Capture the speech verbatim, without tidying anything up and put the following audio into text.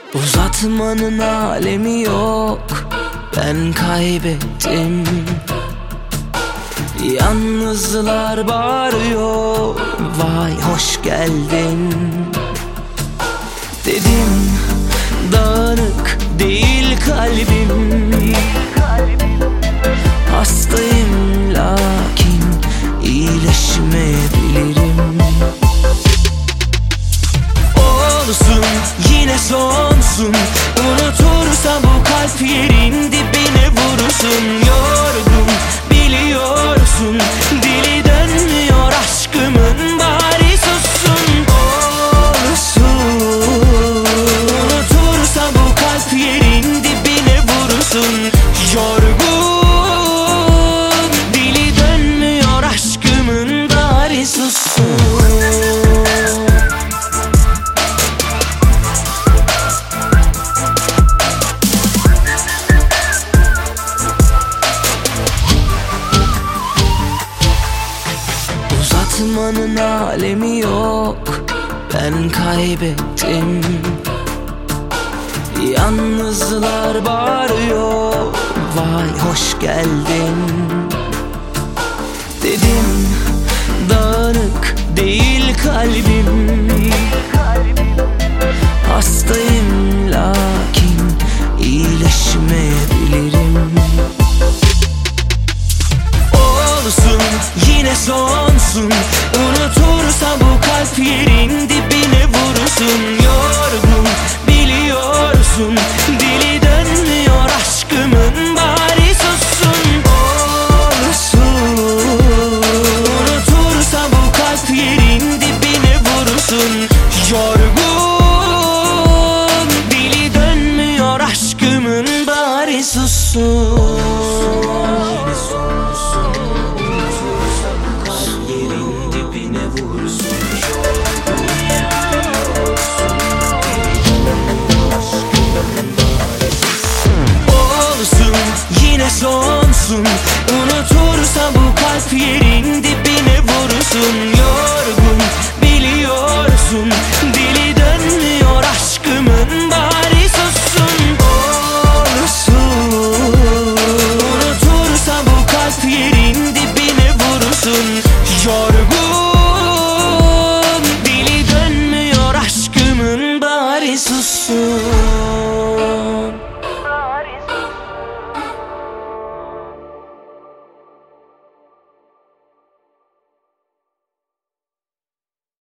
Uzatmanın alemi yok, ben kaybettim. Yalnızlar bağırıyor, vay hoş geldin. Dedim dağınık değil kalbim, hastayım lakin iyileşmeyebilirim. Olsun yine sonsun, unutursa bu kalp yerin dibine vurursun. Yorgun biliyorsun, dili dönmüyor aşkımın, bari sussun. Olsun unutursa bu kalp yerin dibine vurursun. Yorgun dili dönmüyor aşkımın, bari sussun. Uzatmanın alemi yok, ben kaybettim. Yalnızlar bağırıyor, vay hoş geldin. Dedim dağınık değil kalbim, hastayım lakin iyileşmeyebilirim. Olsun yine sonsun, unutursa bu kalp yerin dibine vurursun. Yorgun biliyorsun, dili dönmüyor aşkımın, bari sussun. Olsun unutursa bu kalp yerin dibine vurursun. Yorgun